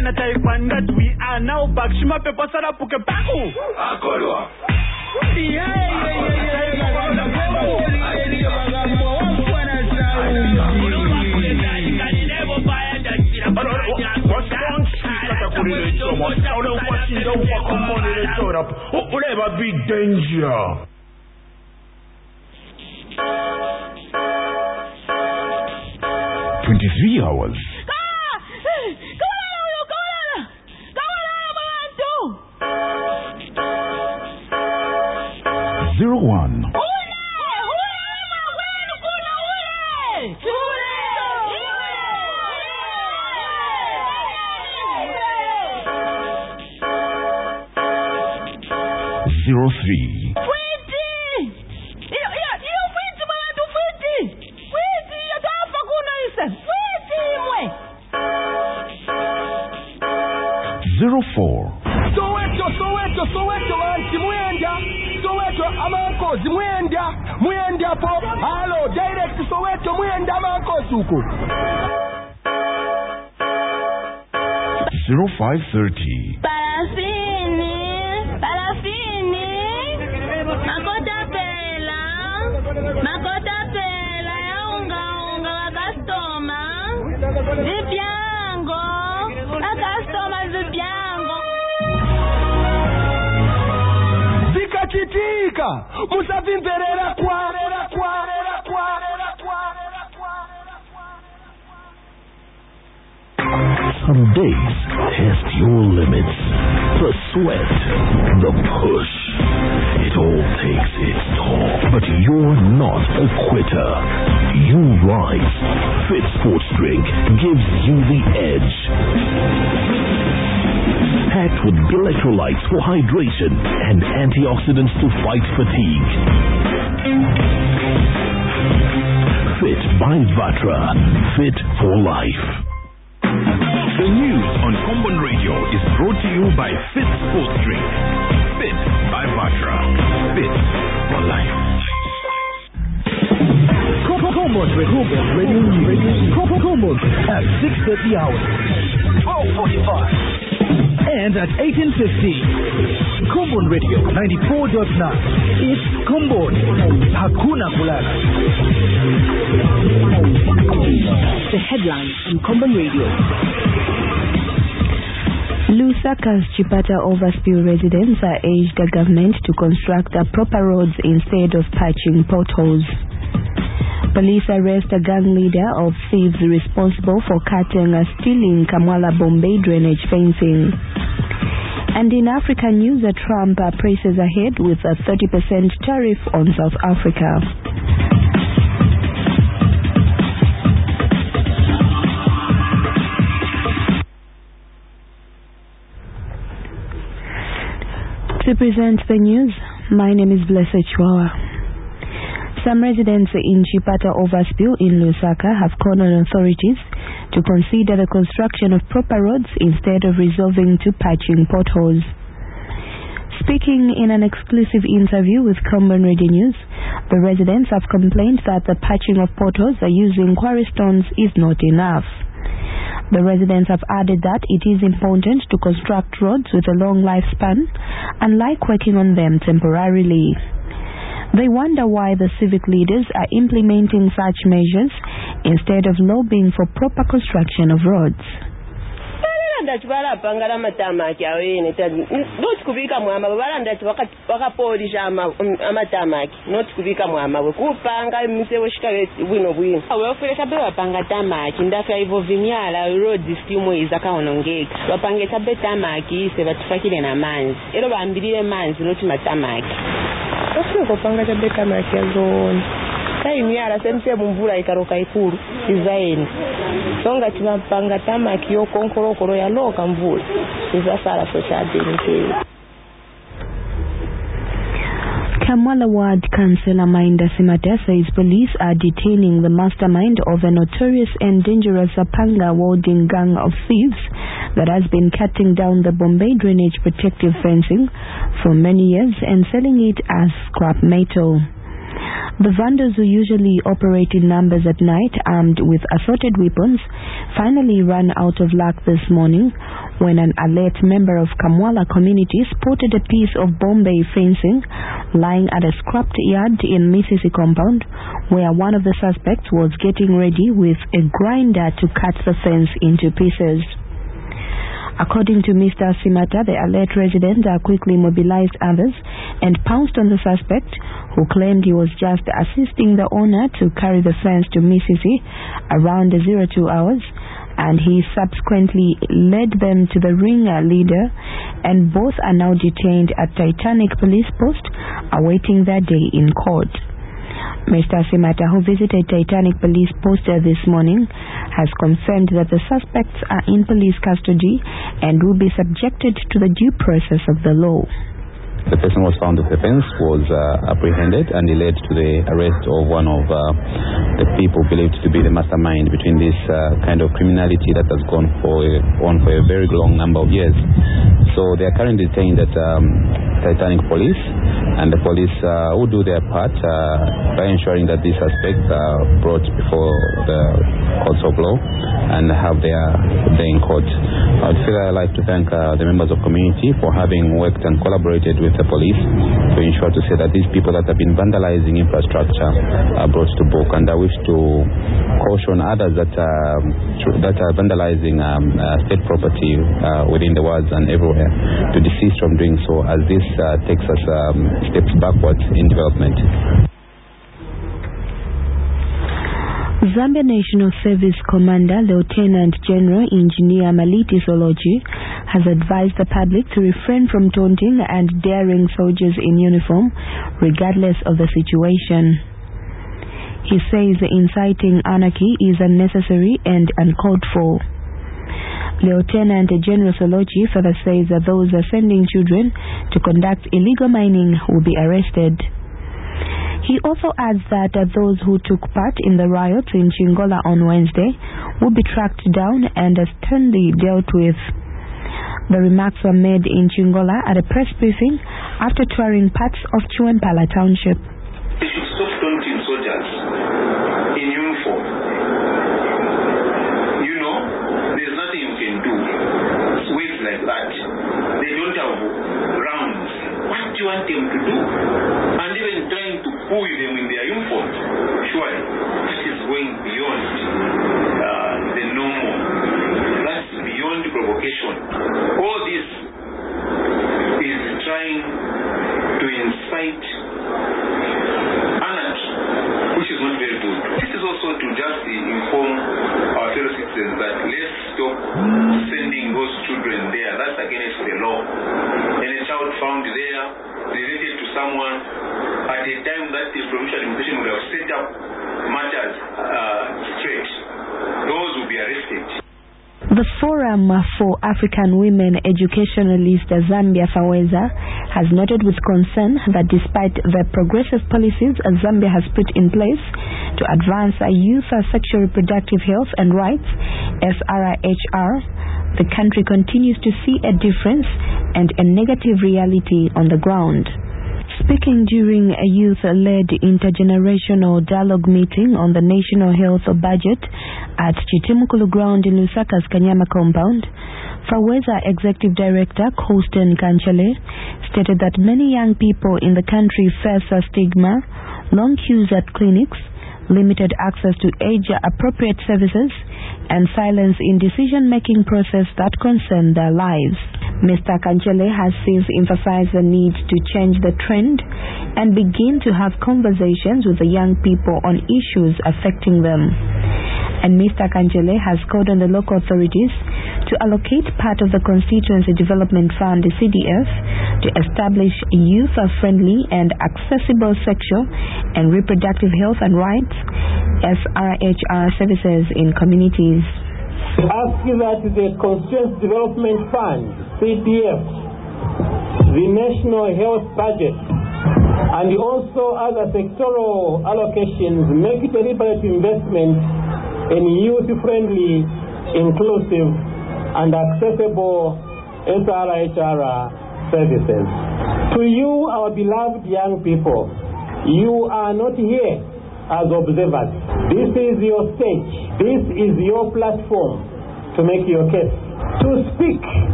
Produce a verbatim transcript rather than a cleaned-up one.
na Taiwan that we are now back. Shima pepa sara puke baku. Akolwa. Yeah, yeah, Whatever big danger. Twenty-three hours. Zero one. Zero three. Zero four. Soweto, Soweto, Soweto, anti Mwenda. Soweto, Amanko, Mwenda. Mwenda po. Hello, direct Soweto, Mwenda, Amanko, Suku. Zero five thirty. Parafini, parafini. Makota pela, makota pela ya unga unga wa customer. Zipiango, la customer zipiango. Zikachitika, musavimverera kwarera kwarera kwarera kwarera Some days test your limits. The sweat, the push. It all takes its toll. But you're not a quitter. You rise. Fit Sports Drink gives you the edge. Packed with electrolytes for hydration and antioxidants to fight fatigue. Fit by Vatra. Fit for life. The news on Common Radio is brought to you by Fit Sports Drink. Fit by Vatra. Fit for life. Common Radio News. Common at six thirty hours. twelve forty-five. And at eighteen fifty. Common Radio ninety-four point nine. It's Common. Hakuna Kulala. The headlines on Common Radio. Lusaka's Chipata Overspill residents are urged the government to construct the proper roads instead of patching potholes. Police arrest a gang leader of thieves responsible for cutting and stealing Kamwala Bombay drainage fencing. And in African news, Trump presses ahead with a thirty percent tariff on South Africa. To present the news, my name is Blessed Chwawa. Some residents in Chipata Overspill in Lusaka have called on authorities to consider the construction of proper roads instead of resorting to patching potholes. Speaking in an exclusive interview with Common Radio News, the residents have complained that the patching of potholes using quarry stones is not enough. The residents have added that it is important to construct roads with a long lifespan, unlike working on them temporarily. They wonder why the civic leaders are implementing such measures instead of lobbying for proper construction of roads. ndachibala pangala matama kyawene not kubika mwama bala ndachi wakapolisha amatama not kubika mwama kupanga msewo shikawe bwino bwino awofere tabe wapanga tamaki ndafa hivyo vinyala road stimu izakaonongeka wapange tabe tamaki se batufakile na manzi ero bambilile manzi not matamaki osiko kupanga tabe tamaki azoni kai miara semse mvula ikaroka ikuru izaeni songa timapanga tamaki yo konkorokoro ya loka mvula izasara society nte. Kamwala Ward Councillor Mainda Simata says police are detaining the mastermind of a notorious and dangerous Apanga warding gang of thieves that has been cutting down the Bombay drainage protective fencing for many years and selling it as scrap metal. The vandals, who usually operate in numbers at night armed with assorted weapons, finally ran out of luck this morning when an alert member of Kamwala community spotted a piece of Bombay fencing lying at a scrapped yard in Misisi compound, where one of the suspects was getting ready with a grinder to cut the fence into pieces. According to Mister Simata, the alert resident quickly mobilized others and pounced on the suspect, who claimed he was just assisting the owner to carry the fence to Misisi around zero two hours, and he subsequently led them to the ring leader, and both are now detained at Titanic Police Post awaiting their day in court. Mister Simata, who visited Titanic Police Post this morning, has confirmed that the suspects are in police custody and will be subjected to the due process of the law. The person was found with the fence, was uh, apprehended, and he led to the arrest of one of uh, the people believed to be the mastermind between this uh, kind of criminality that has gone for a, on for a very long number of years. So they are currently detained at um, Titanic Police, and the police uh, will do their part uh, by ensuring that these suspects are brought before the courts of law and have their day in court. I would feel I'd like to thank uh, the members of the community for having worked and collaborated with the police to ensure to say that these people that have been vandalizing infrastructure are brought to book, and I wish to caution others that are, that are vandalizing um, uh, state property uh, within the wards and everywhere to desist from doing so, as this uh, takes us um, steps backwards in development. Zambia National Service Commander Lieutenant General Engineer Maliti Solochi has advised the public to refrain from taunting and daring soldiers in uniform regardless of the situation. He says inciting anarchy is unnecessary and uncalled for. Lieutenant General Solochi further says that those sending children to conduct illegal mining will be arrested. He also adds that uh, those who took part in the riots in Chingola on Wednesday will be tracked down and uh, sternly dealt with. The remarks were made in Chingola at a press briefing after touring parts of Chiwempala Township. They should stop taunting soldiers in uniform. You know, there's nothing you can do. Waves like that. They don't have rounds. What do you want them to do? And even trying to pull them in their uniform. Surely, this is going beyond uh, the normal. That's beyond provocation. All this is trying to incite anarchy, which is not very good. This is also to just inform our fellow citizens that let's stop sending those children there. That's against the law. And a child found there related to someone at a time that the provincial administration would have set up matters uh, straight, those will be arrested. The Forum for African Women Educationalist Zambia Faweza has noted with concern that despite the progressive policies Zambia has put in place to advance youth sexual reproductive health and rights, S R H R, the country continues to see a difference and a negative reality on the ground. Speaking during a youth-led intergenerational dialogue meeting on the National Health Budget at Chitimukulu Ground in Lusaka's Kanyama compound, Faweza Executive Director Kosten Kanchale stated that many young people in the country face a stigma, long queues at clinics, limited access to age-appropriate services, and silence in decision-making process that concern their lives. Mister Kanchale has since emphasized the need to change the trend and begin to have conversations with the young people on issues affecting them. And Mister Kanchale has called on the local authorities to allocate part of the Constituency Development Fund, C D F, to establish youth-friendly and accessible sexual and reproductive health and rights, S R H R services in communities. Ask that the Constituency Development Fund, C D F, the National Health Budget, and also other sectoral allocations make it a deliberate investment in youth-friendly, inclusive, and accessible S R H R services. To you, our beloved young people, you are not here as observers. This is your stage. This is your platform to make your case, to speak